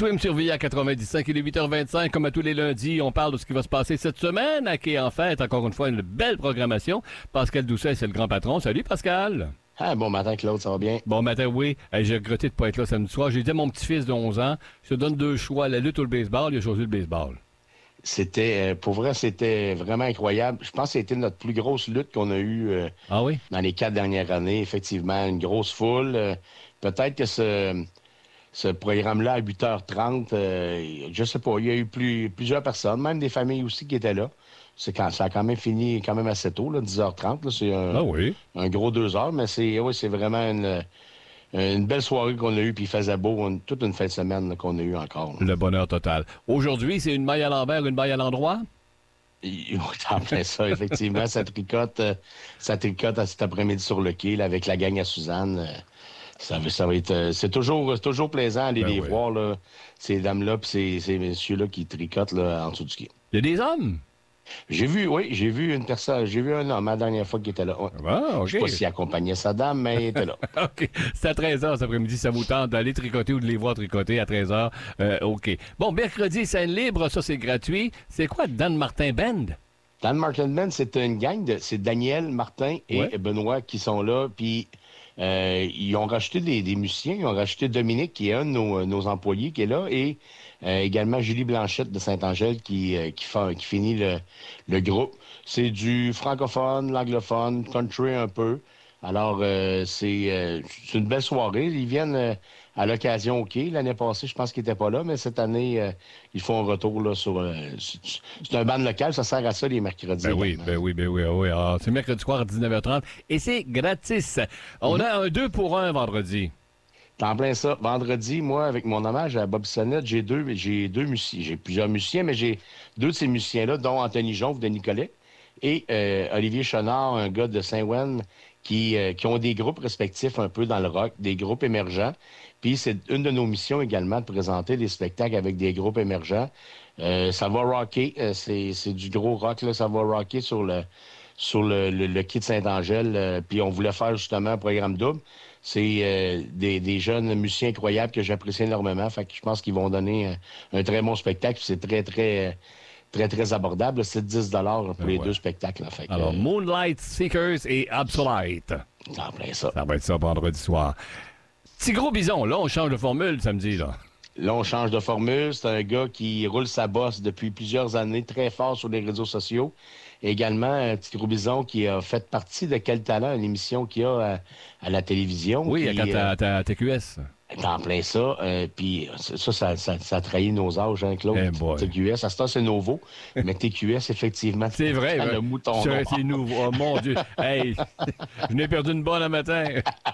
Swim surveillé à 95, il est 8h25, comme à tous les lundis, on parle de ce qui va se passer cette semaine, à qui en fait, encore une fois, une belle programmation. Pascal Doucet, c'est le grand patron. Salut Pascal! Ah, bon matin Claude, ça va bien? Bon matin, oui. Hey, j'ai regretté de ne pas être là samedi soir. J'ai dit à mon petit-fils de 11 ans, je te donne deux choix, la lutte ou le baseball. Il a choisi le baseball. Pour vrai, c'était vraiment incroyable. Je pense que c'était notre plus grosse lutte qu'on a eue Ah oui? dans les 4 dernières années. Effectivement, une grosse foule. Peut-être que ce programme-là, à 8h30, je sais pas, il y a eu plusieurs personnes, même des familles aussi qui étaient là. Ça a quand même fini quand même assez tôt, là, 10h30. Là, c'est un gros 2 heures, mais c'est vraiment une belle soirée qu'on a eue, puis il faisait beau toute une fin de semaine là, qu'on a eue encore. Là. Le bonheur total. Aujourd'hui, c'est une maille à l'envers, une maille à l'endroit? En plein ça, effectivement. Ça tricote à cet après-midi sur le quai là, avec la gang à Suzanne. Ça va être. C'est toujours plaisant d'aller les voir, là, ces dames-là puis ces messieurs-là qui tricotent là, en dessous du quai. Il y a des hommes? J'ai vu un homme la dernière fois qui était là. Ouais. Ah, OK. Je sais pas s'il accompagnait sa dame, mais il était là. OK. C'est à 13h cet après-midi. Ça vous tente d'aller tricoter ou de les voir tricoter à 13h? OK. Bon, mercredi, scène libre, ça c'est gratuit. C'est quoi Dan Martin Band? Dan Martin Band, c'est une gang c'est Daniel, Martin et Benoît qui sont là. Puis ils ont rajouté des musiciens. Ils ont rajouté Dominique, qui est un de nos employés, qui est là, et également Julie Blanchette de Saint-Angèle qui finit le groupe. C'est du francophone, l'anglophone, country un peu. Alors, c'est une belle soirée. Ils viennent à l'occasion OK. L'année passée, je pense qu'ils n'étaient pas là, mais cette année, ils font un retour là sur... c'est un band local, ça sert à ça les mercredis. Ben oui. Alors, c'est mercredi soir à 19h30 et c'est gratis. On a un 2 pour 1 vendredi. T'es en plein ça. Vendredi, moi, avec mon hommage à Bob Sonnette, j'ai deux musiciens. J'ai plusieurs musiciens, mais j'ai deux de ces musiciens-là, dont Anthony Jonve de Nicolet et Olivier Chenard, un gars de Saint-Ouen, qui ont des groupes respectifs un peu dans le rock, des groupes émergents. Puis c'est une de nos missions également de présenter des spectacles avec des groupes émergents. Ça va rocker, c'est du gros rock, là, ça va rocker sur le quai de Saint-Angèle. Puis on voulait faire justement un programme double. C'est des jeunes musiciens incroyables que j'apprécie énormément. Fait que je pense qu'ils vont donner un très bon spectacle. C'est très abordable. C'est 10 pour les deux spectacles. Là. Fait que, alors, Moonlight Seekers et Absolite. En plein ça. Ça va être ça vendredi soir. Petit gros bison, là, on change de formule samedi, là. Là, on change de formule. C'est un gars qui roule sa bosse depuis plusieurs années, très fort sur les réseaux sociaux. Et également, un petit gros bison qui a fait partie de Quel Talent, une émission qu'il y a à la télévision. Oui, qui, à TQS. En plein ça. Puis ça a trahi nos âges, hein, Claude. TQS, à ce temps, c'est nouveau. Mais TQS, effectivement, c'est vrai. Le mouton c'est nouveau. Oh mon Dieu. Hey, je n'ai perdu une bonne un matin.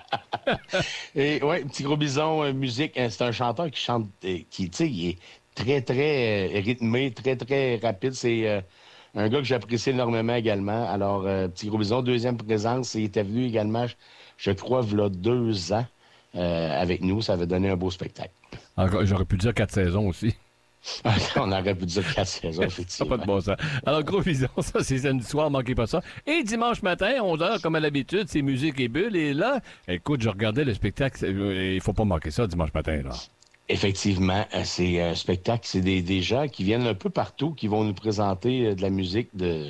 Et ouais, petit gros bison, musique. C'est un chanteur qui chante, tu sais, il est très, très rythmé, très, très rapide. C'est un gars que j'apprécie énormément également. Alors, petit gros bison, deuxième présence. Il était venu également, je crois, il y a 2 ans. Avec nous, ça avait donné un beau spectacle. Encore, j'aurais pu dire 4 saisons aussi. On aurait pu dire 4 saisons, effectivement. Pas de bon sens. Alors, gros vision, ça, c'est samedi soir, manquez pas ça. Et dimanche matin, 11h, comme à l'habitude, c'est musique et bulles. Et là, écoute, je regardais le spectacle. Il faut pas manquer ça dimanche matin, là. Effectivement, c'est un spectacle. C'est des gens qui viennent un peu partout, qui vont nous présenter de la musique de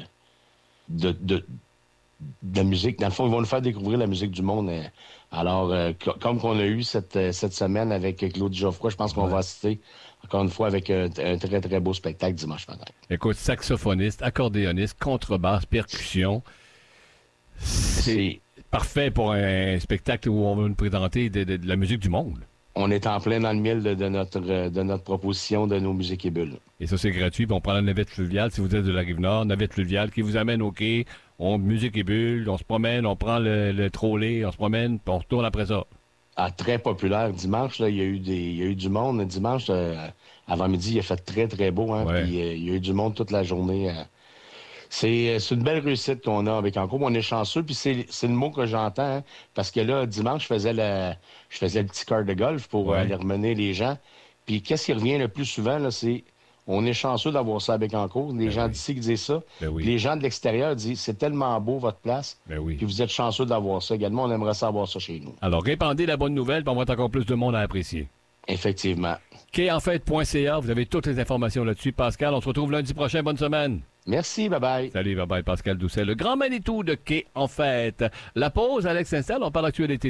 la musique. Dans le fond, ils vont nous faire découvrir la musique du monde. Alors, comme qu'on a eu cette semaine avec Claude Geoffroy, je pense qu'on va assister encore une fois avec un très, très beau spectacle dimanche matin. Écoute, saxophoniste, accordéoniste, contrebasse, percussion. C'est parfait pour un spectacle où on va nous présenter de la musique du monde. On est en plein dans le miel de notre proposition de nos musiques et bulles. Et ça, c'est gratuit. Puis on prend la navette fluviale, si vous êtes de la Rive-Nord, navette fluviale qui vous amène au quai. On musique et bulles, on se promène, on prend le trolley, on se promène, puis on retourne après ça. Ah, très populaire. Dimanche, là, il y a eu du monde. Dimanche, avant midi, il a fait très, très beau. Hein, puis, il y a eu du monde toute la journée. C'est une belle réussite qu'on a avec Encore. On est chanceux, puis c'est le mot que j'entends. Hein, parce que là, dimanche, je faisais le petit quart de golf pour aller remener les gens. Puis qu'est-ce qui revient le plus souvent, là, c'est on est chanceux d'avoir ça avec Encore. Les gens d'ici qui disent ça. Les gens de l'extérieur disent c'est tellement beau votre place. Puis vous êtes chanceux d'avoir ça également. On aimerait ça avoir ça chez nous. Alors, répandez la bonne nouvelle, puis on va avoir encore plus de monde à apprécier. Effectivement. Quetenfête.ca, vous avez toutes les informations là-dessus. Pascal, on se retrouve lundi prochain. Bonne semaine. Merci, bye-bye. Salut, bye-bye, Pascal Doucet, le grand Manitou de Quai en Fête. La pause, Alex s'installe, on parle d'actualité.